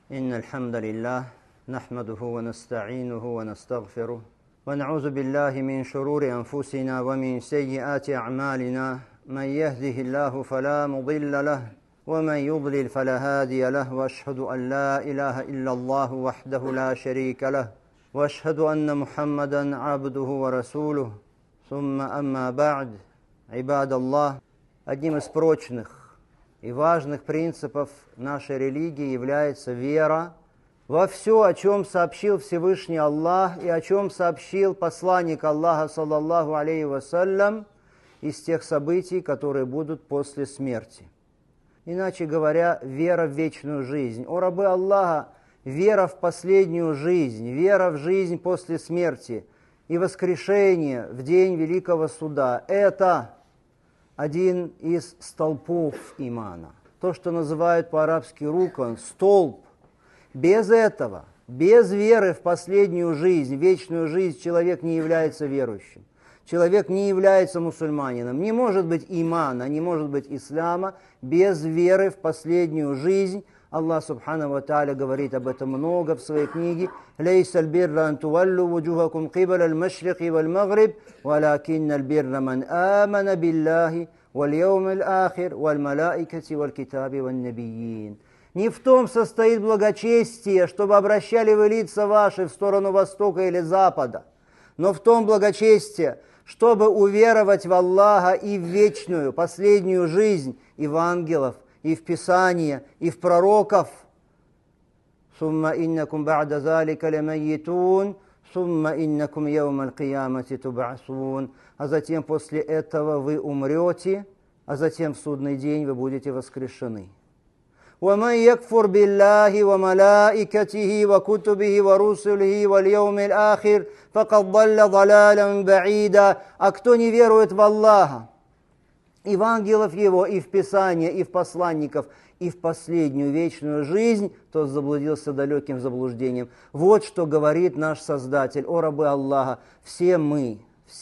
إن الحمد لله نحمده ونستعينه ونستغفره ونعوذ بالله من شرور أنفسنا ومن سيئات أعمالنا من يهده الله فلا مضل له ومن يضلل فلا هادي له وأشهد أن لا إله إلا الله وحده لا شريك له وأشهد أن محمدا عبده ورسوله ثم أما بعد عباد الله. Одним из прочных и важных принципов нашей религии является вера во все, о чем сообщил Всевышний Аллах и о чем сообщил посланник Аллаха, саллаллаху алейхи вассалям, из тех событий, которые будут после смерти. Иначе говоря, вера в вечную жизнь. О рабы Аллаха, вера в последнюю жизнь, вера в жизнь после смерти и воскрешение в день Великого Суда – это один из столпов имана. То, что называют по-арабски рукан, столб. Без этого, без веры в последнюю жизнь, вечную жизнь, человек не является верующим. Человек не является мусульманином. Не может быть имана, не может быть ислама без веры в последнюю жизнь. Аллах субхану ва тааля говорит об этом много в своей книге. «Лейса аль-бирра ан туваллу вуджухакум кибаля аль-машрики валь-магриб, валякинна аль-бирра ман амана биллахи валь-яум аль-ахир валь-малаикати валь-китаби валь-набийин». Не в том состоит благочестие, чтобы обращали вы лица ваши в сторону востока или запада, но в том благочестие, чтобы уверовать в Аллаха и в вечную, последнюю жизнь, и в ангелов, и в Писание, и в пророков. «Сумма иннакум ба'да залика лямайитун, сумма иннакум яум аль-киямати туб'асун». А затем после этого вы умрете, а затем в судный день вы будете воскрешены. وَمَنْ يَكْفُرْ بِاللَّهِ وَمَلَائِكَتِهِ وَكُتُبِهِ وَرُسُلِهِ وَالْيَوْمِ الْآخِرِ فَقَدْ ضَلَّ ضَلَالًا بَعِيدًا. А кто не верует в Аллаха, и в ангелов Его, и в Писание, и в посланников, и в последнюю вечную жизнь, тот заблудился далеким заблуждением. Вот что говорит наш Создатель: о рабы Аллаха, все мы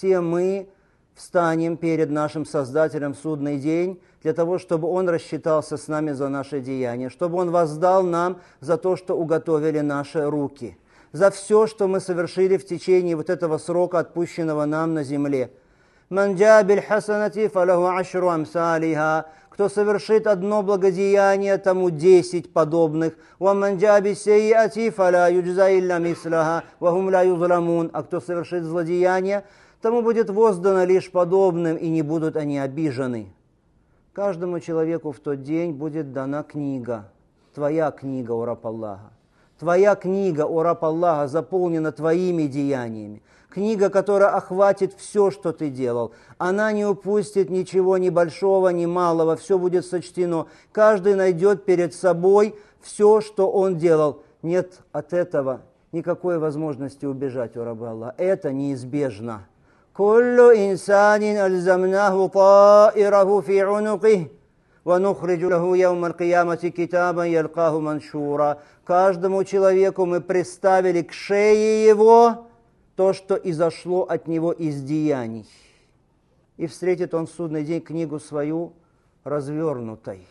встанем перед нашим Создателем в судный день, для того, чтобы Он рассчитался с нами за наши деяния, чтобы Он воздал нам за то, что уготовили наши руки, за все, что мы совершили в течение вот этого срока, отпущенного нам на земле. «Ман джаа биль хасанати фалаху ашру амсалиха». Кто совершит одно благодеяние, тому 10 подобных. «Ва ман джаа бис саййати фала юджза илля мислаха ва хум ла юзламун». А кто совершит злодеяние, тому будет воздано лишь подобным, и не будут они обижены. Каждому человеку в тот день будет дана книга. Твоя книга, о раб Аллаха. Твоя книга, о раб Аллаха, заполнена твоими деяниями. Книга, которая охватит все, что ты делал. Она не упустит ничего, ни большого, ни малого. Все будет сочтено. Каждый найдет перед собой все, что он делал. Нет от этого никакой возможности убежать, о рабы Аллаха. Это неизбежно. «Куллу инсанин альзамнаху таираху фи унуких, ва нухриджу лаху яума аль-киямати китабан ялкаху маншура». Каждому человеку мы приставили к шее его то, что изошло от него из деяний. И встретит он в судный день книгу свою развернутой.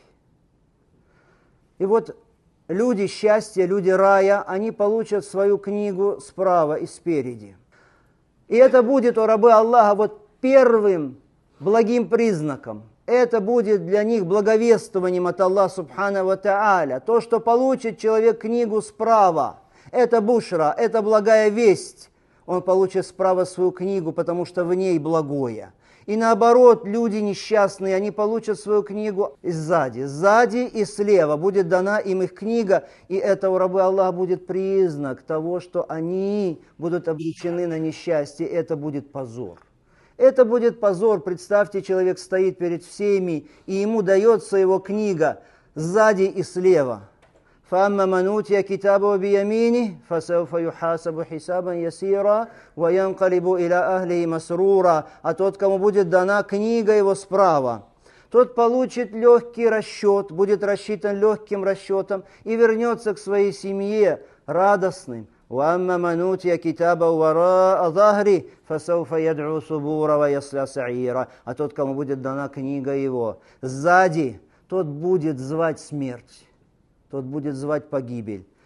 И вот люди счастья, люди рая, они получат свою книгу справа и спереди. И это будет, о рабы Аллаха, вот первым благим признаком. Это будет для них благовествованием от Аллаха субхану ва тааля. То, что получит человек книгу справа, это бушра, это благая весть. Он получит справа свою книгу, потому что в ней благое. И наоборот, люди несчастные, они получат свою книгу сзади и слева. Будет дана им их книга, и это, у рабы Аллаха, будет признак того, что они будут обречены на несчастье. Это будет позор. Это будет позор. Представьте, человек стоит перед всеми, и ему дается его книга сзади и слева. فَأَمَّا مَنْ أُوتِيَ كِتَابَهُ بِيَمِينِهِ فَسَوْفَ يُحَاسَبُ حِسَابًا يَسِيرًا وَيَنْقَلِبُ إِلَى أَهْلِهِ مَسْرُورًا. А тот, кому будет дана книга его справа, тот получит легкий расчет, будет рассчитан легким расчетом и вернется к своей семье радостным. وَأَمَّا مَنْ أُوتِيَ كِتَابَهُ وَرَاءَ ظَهْرِهِ فَسَوْفَ يَدْعُو ثُبُورًا وَيَصْلَى سَعِيرًا. А тот, кому будет дана книга его сзади, тот будет звать смерть. Тот будет звать погибель.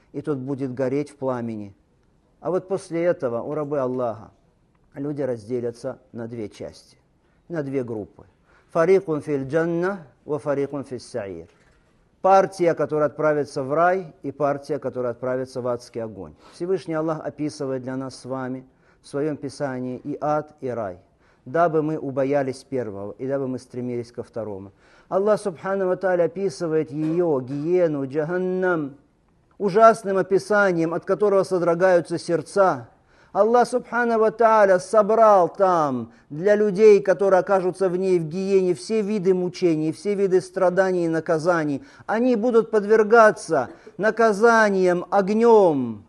и тот будет гореть в пламени. А вот после этого, у рабы Аллаха, люди разделятся на две части, на две группы. Фарикун фил джанна ва фарикун фил саир. Партия, которая отправится в рай, и партия, которая отправится в адский огонь. Всевышний Аллах описывает для нас с вами в своем Писании и ад, и рай, дабы мы убоялись первого, и дабы мы стремились ко второму. Аллах Субхану ва Тааля описывает ее, гиену, джаханнам, ужасным описанием, от которого содрогаются сердца. Аллах Субхану ва Тааля собрал там для людей, которые окажутся в ней, в гиене, все виды мучений, все виды страданий и наказаний. Они будут подвергаться наказанию огнем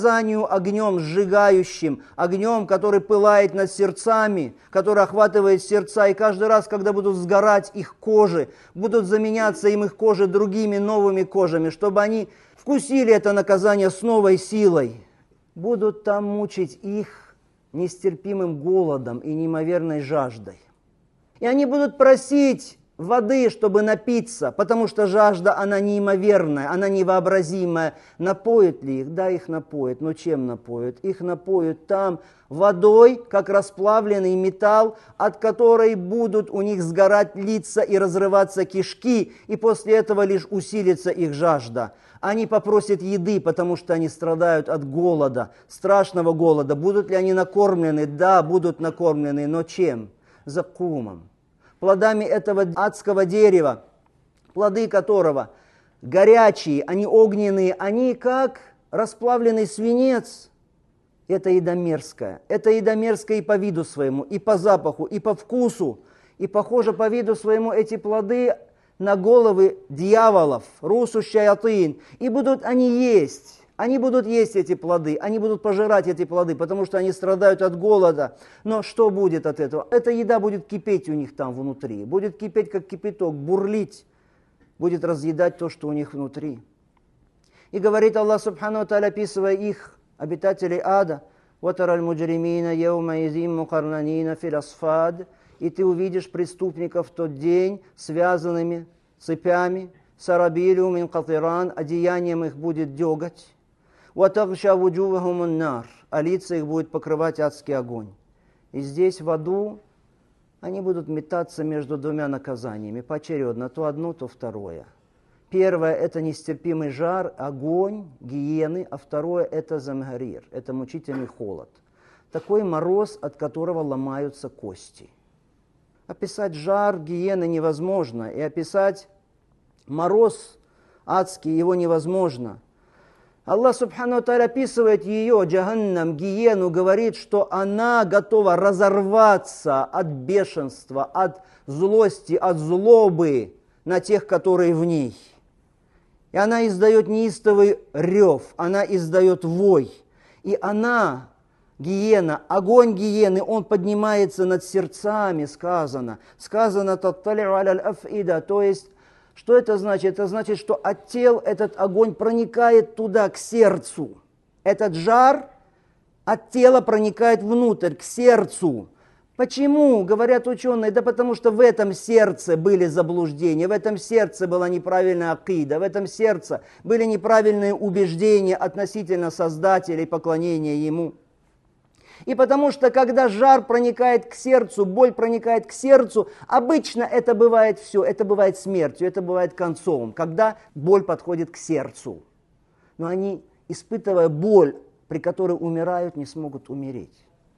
сжигающим, огнем, который пылает над сердцами, который охватывает сердца. И каждый раз, когда будут сгорать их кожи, будут заменяться им их кожи другими новыми кожами, чтобы они вкусили это наказание с новой силой. Будут там мучить их нестерпимым голодом и неимоверной жаждой. И они будут просить воды, чтобы напиться, потому что жажда, она неимоверная, она невообразимая. Напоят ли их? Да, их напоят. Но чем напоят? Их напоят там водой, как расплавленный металл, от которой будут у них сгорать лица и разрываться кишки, и после этого лишь усилится их жажда. Они попросят еды, потому что они страдают от голода, страшного голода. Будут ли они накормлены? Да, будут накормлены, но чем? Закумом. Плодами этого адского дерева, плоды которого горячие, они огненные, они как расплавленный свинец. Это еда мерзкая. Это еда мерзкая и по виду своему, и по запаху, и по вкусу. И похоже по виду своему эти плоды на головы дьяволов, русу шаятин, и будут они есть. Они будут есть эти плоды, они будут пожирать эти плоды, потому что они страдают от голода. Но что будет от этого? Эта еда будет кипеть у них там внутри, будет кипеть как кипяток, бурлить, будет разъедать то, что у них внутри. И говорит Аллах Субхану ва Тааля, описывая их, обитателей ада, «Ватара аль-муджримина яума изим мукарнанина фил асфад», и ты увидишь преступников в тот день связанными цепями, сарабилю мин катиран, одеянием их будет деготь, ватагша вуджувахум ан-нар, а лица их будет покрывать адский огонь. И здесь в аду они будут метаться между двумя наказаниями, поочередно, то одно, то второе. Первое – это нестерпимый жар, огонь, гиены, а второе – это замгарир, это мучительный холод. Такой мороз, от которого ломаются кости. Описать жар гиены невозможно, и описать мороз адский его невозможно. Аллах Субхану ва Тааля описывает ее, джаханнам, гиену, говорит, что она готова разорваться от бешенства, от злости, от злобы на тех, которые в ней. И она издает неистовый рев, она издает вой. И она, гиена, огонь гиены, он поднимается над сердцами, сказано. Сказано «таттали'у аля аль-афида», то есть, что это значит? Это значит, что от тел этот огонь проникает туда, к сердцу. Этот жар от тела проникает внутрь, к сердцу. Почему, говорят ученые? Да потому что в этом сердце были заблуждения, в этом сердце была неправильная акида, в этом сердце были неправильные убеждения относительно Создателя и поклонения Ему. И потому что, когда жар проникает к сердцу, боль проникает к сердцу, обычно это бывает все, это бывает смертью, это бывает концом, когда боль подходит к сердцу. Но они, испытывая боль, при которой умирают, не смогут умереть.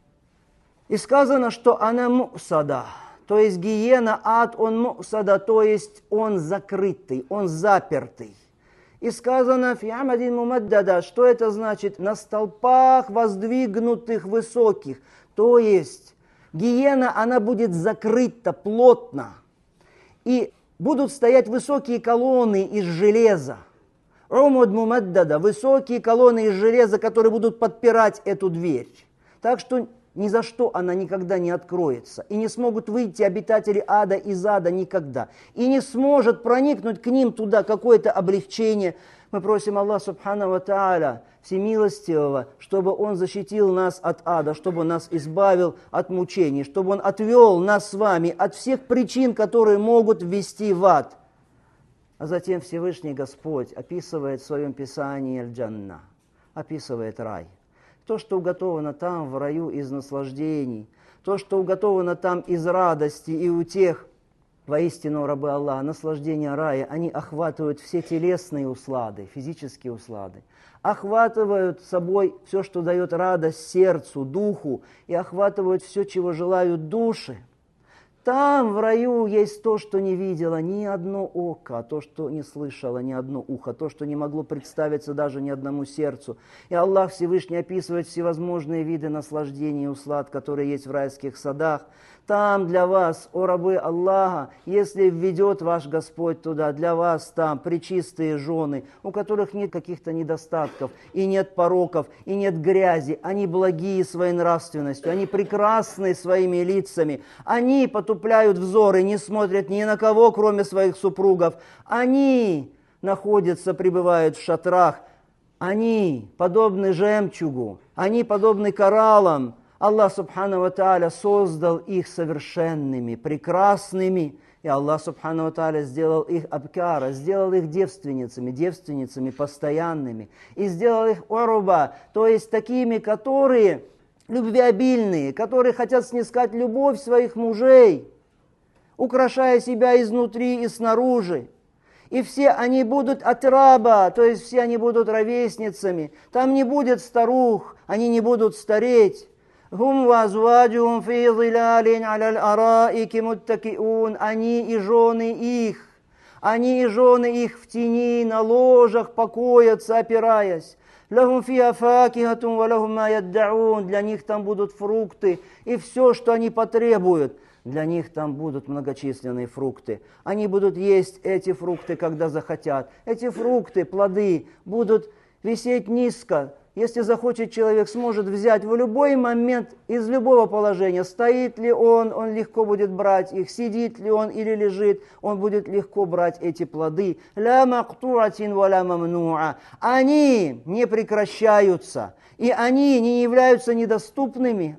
И сказано, что она мусада, то есть гиена, ад, он мусада, то есть он закрытый, он запертый. И сказано, фиамадин мумаддада, что это значит? На столпах воздвигнутых высоких. То есть гиена, она будет закрыта плотно. И будут стоять высокие колонны из железа. Умуд мумаддада, высокие колонны из железа, которые будут подпирать эту дверь. Так что ни за что она никогда не откроется. И не смогут выйти обитатели ада из ада никогда. И не сможет проникнуть к ним туда какое-то облегчение. Мы просим Аллаха Субхану ва Тааля, Всемилостивого, чтобы Он защитил нас от ада, чтобы Он нас избавил от мучений, чтобы Он отвел нас с вами от всех причин, которые могут ввести в ад. А затем Всевышний Господь описывает в своем Писании аль-джанна, описывает рай. То, что уготовано там, в раю, из наслаждений, то, что уготовано там из радости и утех. Воистину, рабы Аллаха, наслаждения рая, они охватывают все телесные услады, физические услады, охватывают собой все, что дает радость сердцу, духу, и охватывают все, чего желают души. Там, в раю, есть то, что не видело ни одно око, то, что не слышало ни одно ухо, то, что не могло представиться даже ни одному сердцу. И Аллах Всевышний описывает всевозможные виды наслаждений и услад, которые есть в райских садах. Там для вас, о рабы Аллаха, если введет ваш Господь туда, для вас там пречистые жены, у которых нет каких-то недостатков, и нет пороков, и нет грязи, они благие своей нравственностью, они прекрасны своими лицами, они потупляют взоры, не смотрят ни на кого, кроме своих супругов, они находятся, пребывают в шатрах, они подобны жемчугу, они подобны кораллам. Аллах Субхану ва Тааля создал их совершенными, прекрасными, и Аллах Субхану ва Тааля сделал их абкара, сделал их девственницами постоянными, и сделал их уруба, то есть такими, которые любвеобильные, которые хотят снискать любовь своих мужей, украшая себя изнутри и снаружи. И все они будут атраба, то есть все они будут ровесницами, там не будет старух, они не будут стареть. Хум вазваджум фи зилалин аляль араики муттакиун. Они и жены их в тени, на ложах покоятся, опираясь. Лахум фиа факихатун ва лахум ма яддаун. Для них там будут фрукты и все, что они потребуют. Для них там будут многочисленные фрукты. Они будут есть эти фрукты, когда захотят. Эти фрукты, плоды будут висеть низко. Если захочет человек, сможет взять в любой момент, из любого положения. Стоит ли он легко будет брать их. Сидит ли он или лежит, он будет легко брать эти плоды. Ля мактуатин ва ля мамнуа. Они не прекращаются. И они не являются недоступными.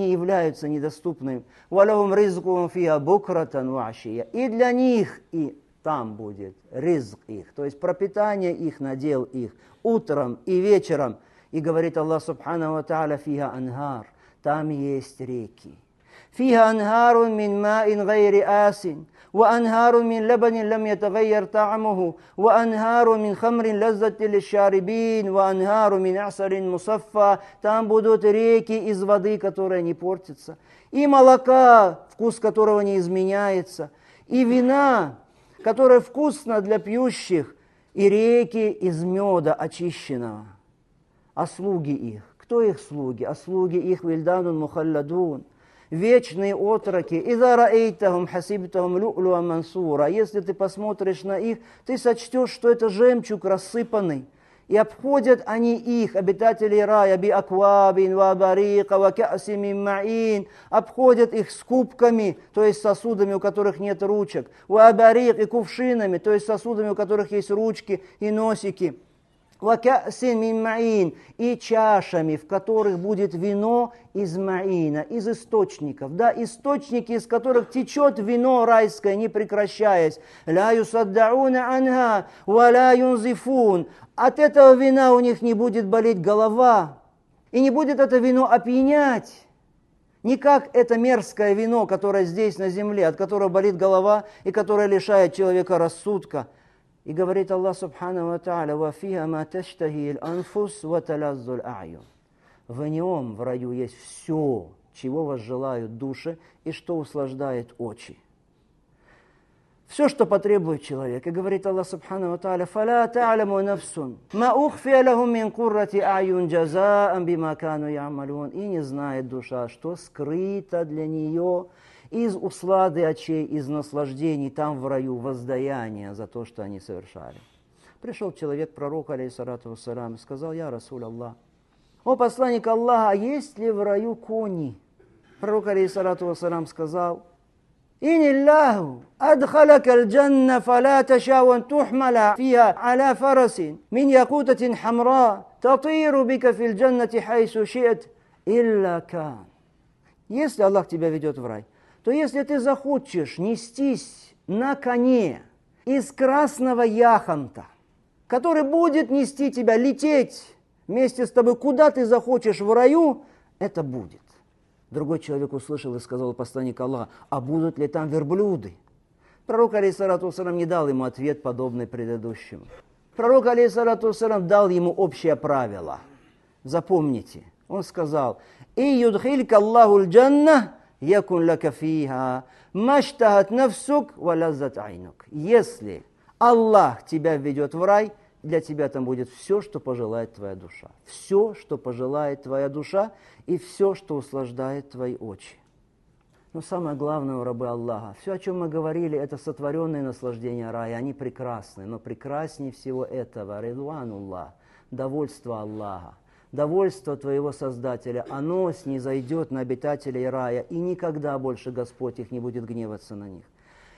Ва лахум ризкум фиа букратан ва ашия. И для них, и там будет ризк их, то есть пропитание их, надел их, утром и вечером. И говорит Аллах Субхану ва Тааля, фиха анхар, там есть реки. Фиха анхарун мин маин гайри асин, ва анхарун мин лабанин лам ятагайяр та'амуху, ва анхарун мин хамрин лаззати лишарибин, ва анхарун мин асарин мусаффа. Там будут реки из воды, которая не портится, и молока, вкус которого не изменяется, и вина, которое вкусно для пьющих, и реки из меда очищенного. А слуги их? Кто их слуги? А слуги их вильданун мухалладун, вечные отроки. Иза раэйтахум хасибтахум лю'луа мансура. Если ты посмотришь на их, ты сочтешь, что это жемчуг рассыпанный. И обходят они их, обитатели рая, би аквабин, ва барика, ва ка'си мин ма'ин, обходят их с кубками, то есть сосудами, у которых нет ручек, ва барик, и кувшинами, то есть сосудами, у которых есть ручки и носики, ва ка'си мин ма'ин, и чашами, в которых будет вино из ма'ина, из источников, да, источники, из которых течет вино райское, не прекращаясь. Ля юсаддауна анха, ва ля юнзифун. От этого вина у них не будет болеть голова, и не будет это вино опьянять. Не как это мерзкое вино, которое здесь на земле, от которого болит голова и которое лишает человека рассудка. И говорит Аллах Субхану ва Тааля, «Ва фиха ма таштахи аль-анфус ва талаззу аль-а'юн». В нем, в раю, есть все, чего возжелают души и что услаждает очи. Все, что потребует человек. И говорит Аллах Субхану ва Тааля, «Фаля та'ламу нафсун, ма ухфия лахум мин куррати а'юн джазаан бима кану я'малун». И не знает душа, что скрыто для нее из услады очей, из наслаждений там в раю, воздаяние за то, что они совершали. Пришел человек, пророк, алейхиссалату вассалям, сказал: «Я Расуль Аллах, о посланник Аллаха, а есть ли в раю кони?» Пророк, алейхиссалату вассалям, сказал: «Ин Аллаху адхалака аль-джанна фала ташауан тухмала фиха аля фарасин мин якутатин хамра татиру бика фил джаннати хайсу ши'ат илля кан». Если Аллах тебя ведет в рай, то если ты захочешь нестись на коне, из красного яхонта, который будет нести тебя, лететь вместе с тобой, куда ты захочешь в раю, это будет. Другой человек услышал и сказал: посланник Аллаха, а будут ли там верблюды? Пророк, алейхиссалату вассалам, не дал ему ответ, подобный предыдущему. Пророк, алейхиссалату вассалам, дал ему общее правило. Запомните, он сказал: «И юдхилька Аллаху джанна, якун лака фиха, маштахат нафсук, валаззат айнук». Если Аллах тебя введет в рай, для тебя там будет все, что пожелает твоя душа. Все, что пожелает твоя душа, и все, что услаждает твои очи. Но самое главное у рабы Аллаха, все, о чем мы говорили, это сотворенные наслаждения рая, они прекрасны, но прекраснее всего этого ридвануллах, довольство Аллаха, довольство твоего Создателя, оно снизойдет на обитателей рая, и никогда больше Господь их не будет гневаться на них.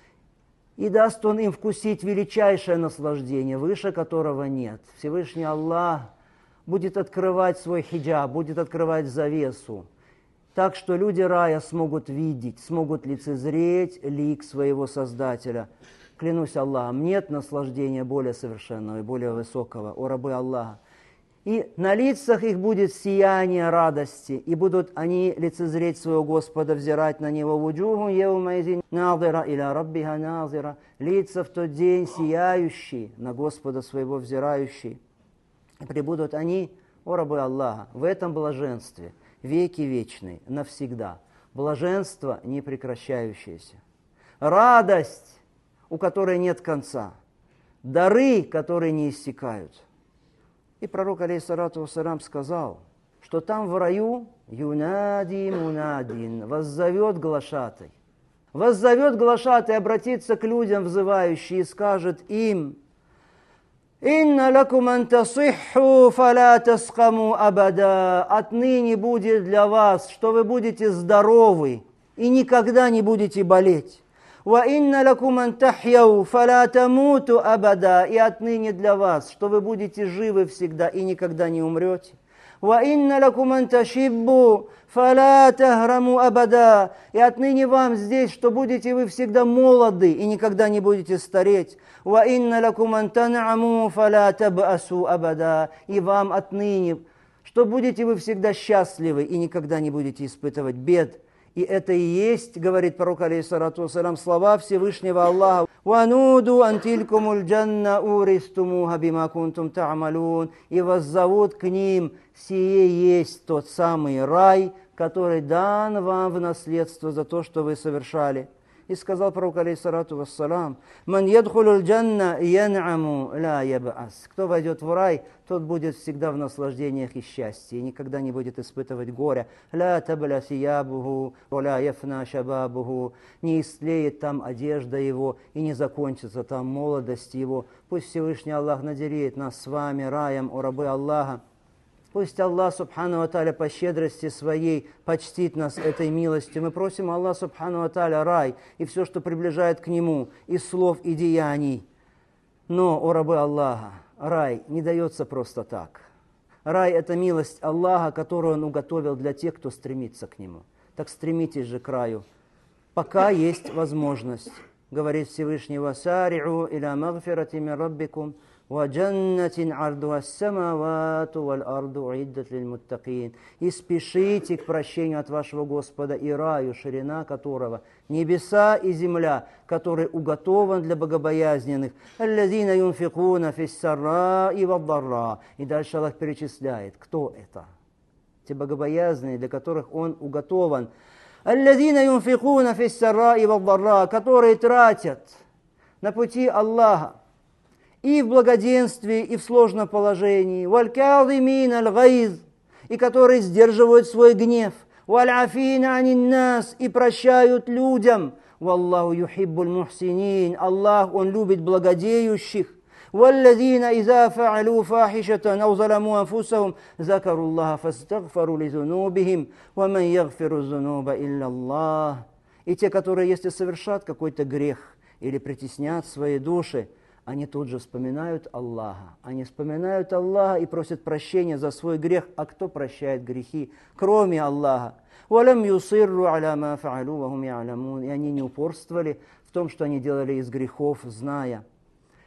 И даст Он им вкусить величайшее наслаждение, выше которого нет. Всевышний Аллах будет открывать свой хиджаб, будет открывать завесу, так что люди рая смогут видеть, смогут лицезреть лик своего Создателя. Клянусь Аллахом, нет наслаждения более совершенного и более высокого, о рабы Аллаха. И на лицах их будет сияние радости, и будут они лицезреть своего Господа, взирать на Него. «Вуджуху яумайзин назира иля раббиха назира». Лица в тот день сияющие, на Господа своего взирающие. И прибудут они, о рабы Аллаха, в этом блаженстве, веки вечные, навсегда. Блаженство непрекращающееся. Радость, у которой нет конца. Дары, которые не иссякают. И пророк, алейхиссалату вассалам, сказал, что там в раю юнади мунадин, воззовет глашатай. Воззовет глашатай, обратится к людям взывающий и скажет им: «Инна лакум ан тасихху фала таскаму абада». Отныне будет для вас, что вы будете здоровы и никогда не будете болеть. «Ва инна лакум ан тахьяу фала тамуту абада». И отныне для вас, что вы будете живы всегда и никогда не умрете. «Ва инна лакум ан ташиббу фала тахраму абада». И отныне вам здесь, что будете вы всегда молоды и никогда не будете стареть. «Ва инна лакум ан тан'аму фала таб'асу абада». И вам отныне, что будете вы всегда счастливы и никогда не будете испытывать бед. И это и есть, говорит пророк, алейхиссалату вассалам, слова Всевышнего Аллаха. «Вануду антилькумуль джанна уристумуха бима кунтум та'малун». И воззовут к ним: сие есть тот самый рай, который дан вам в наследство за то, что вы совершали. И сказал пророк, алейхиссалату вассалам: «Ман ядхулюль джанна ян'аму ла яб'ас». Кто войдет в рай, тот будет всегда в наслаждениях и счастье, и никогда не будет испытывать горя. «Ла табля сиябуху, ла яфна шабабуху». Не истлеет там одежда его, и не закончится там молодость его. Пусть Всевышний Аллах наделит нас с вами раем, о рабы Аллаха. Пусть Аллах, субхану ва тааля, по щедрости своей почтит нас этой милостью. Мы просим Аллах, субхану ва тааля, рай и все, что приближает к Нему, из слов и деяний. Но, о рабы Аллаха, рай не дается просто так. Рай – это милость Аллаха, которую Он уготовил для тех, кто стремится к Нему. Так стремитесь же к раю, пока есть возможность. Говорит Всевышний: «Васари'у иля магфирати мин раббикум». «Ваджаннатин ардуа ас-самавату валь-арду уиддат лиль-муттакин». И спешите к прощению от вашего Господа и раю, ширина которого небеса и земля, который уготован для богобоязненных. «Аллазина юнфикуна фиссарраи ваддарра». И дальше Аллах перечисляет, кто это. Те богобоязные, для которых Он уготован. «Аллазина юнфикуна фиссарраи ваддарра», которые тратят на пути Аллаха и в благоденствии, и в сложном положении. «Валь-каазимин аль-гайз», и которые сдерживают свой гнев. «Валь-афина анин-нас», и прощают людям. «Валлаху юхиббуль мухсинин», Аллах, Он любит благодеющих. «Валлазина иза фа'алу фахишатан ау заламу анфусахум закару Аллаха фастагфару лизунубихим, ва ман ягфиру зунуба илля Аллах». И те, которые, если совершат какой-то грех или притеснят свои души, они тут же вспоминают Аллаха. Они вспоминают Аллаха и просят прощения за свой грех. А кто прощает грехи, кроме Аллаха? «Валям юсирру аля ма фа'алу ва хум я'ламун». И они не упорствовали в том, что они делали из грехов, зная.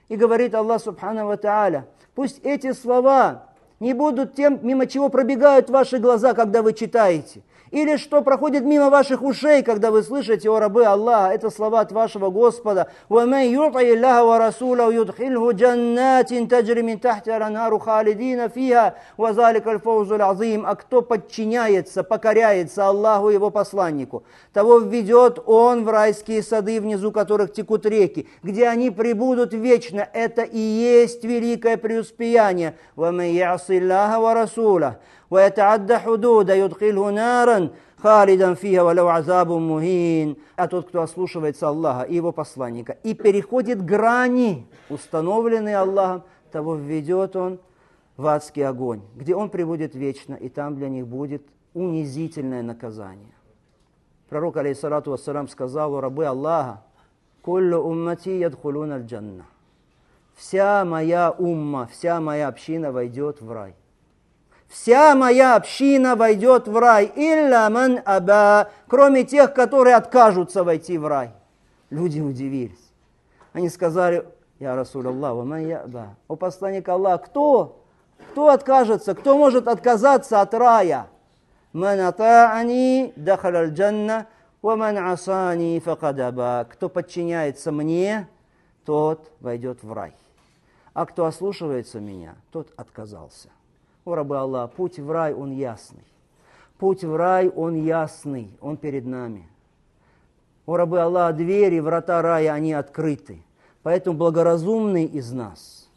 И говорит Аллах Субхану ва Тааля, пусть эти слова не будут тем, мимо чего пробегают ваши глаза, когда вы читаете. Или что проходит мимо ваших ушей, когда вы слышите, о рабы Аллаха, это слова от вашего Господа. وَمَنْ يُطِعِ اللَّهَ وَرَسُولَهُ يُدْخِلْهُ جَنَّاتٍ تَجْرِي مِنْ تَحْتِهَا الْأَنْهَارُ خَالِدِينَ فِيهَا وَذَلِكَ الْفَوْزُ الْعَظِيمُ. А кто подчиняется, покоряется Аллаху и его посланнику, того введет он в райские сады, внизу которых текут реки, где они пребудут вечно. Это и есть великое преуспеяние. وَمَنْ يَعْصِ اللَّهَ وَرَسُولَهُ وَيَتَعَدَّ حُدُودَ يُدْخِلْهُ نَارًا خَالِدًا فِيهَا وَلَوْ عَذَابٌ مُهِينٌ. А тот, кто ослушивается Аллаха и его посланника и переходит грани, установленные Аллахом, того введет он в адский огонь, где он пребудет вечно, и там для них будет унизительное наказание. Пророк, алейхиссалату вассалам, сказал, о рабы Аллаха, «Куллю уммати ядхулуна аль-джанна». Вся моя умма, вся моя община войдет в рай. Вся моя община войдет в рай, илля ман аба, кроме тех, которые откажутся войти в рай. Люди удивились. Они сказали, я Расуль Аллах, ман яба, о посланник Аллаха, кто откажется, кто может отказаться от рая? Ман ата'ани дахал аль-джанна, ва ман асани факад аба. Кто подчиняется мне, тот войдет в рай. А кто ослушивается меня, тот отказался. О рабы Аллаха, путь в рай, он ясный. Путь в рай, он ясный, он перед нами. О рабы Аллаха, двери, врата рая, они открыты. Поэтому благоразумный из нас,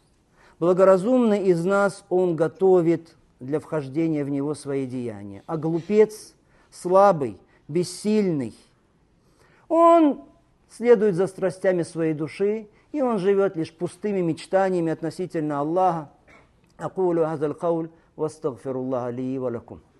он готовит для вхождения в него свои деяния. А глупец, слабый, бессильный, он следует за страстями своей души, и он живет лишь пустыми мечтаниями относительно Аллаха. أقول هذا القول واستغفر الله لي ولكم.